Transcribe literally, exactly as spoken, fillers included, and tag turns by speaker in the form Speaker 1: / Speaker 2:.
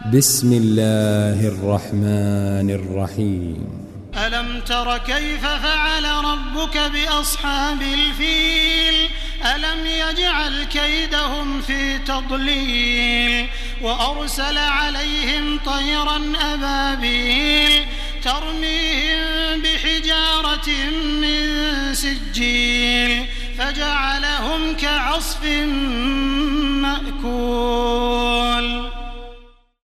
Speaker 1: بسم الله الرحمن الرحيم.
Speaker 2: ألم تر كيف فعل ربك بأصحاب الفيل ألم يجعل كيدهم في تضليل وأرسل عليهم طيرا أبابيل ترميهم بحجارة من سجيل فجعلهم كعصف مأكول.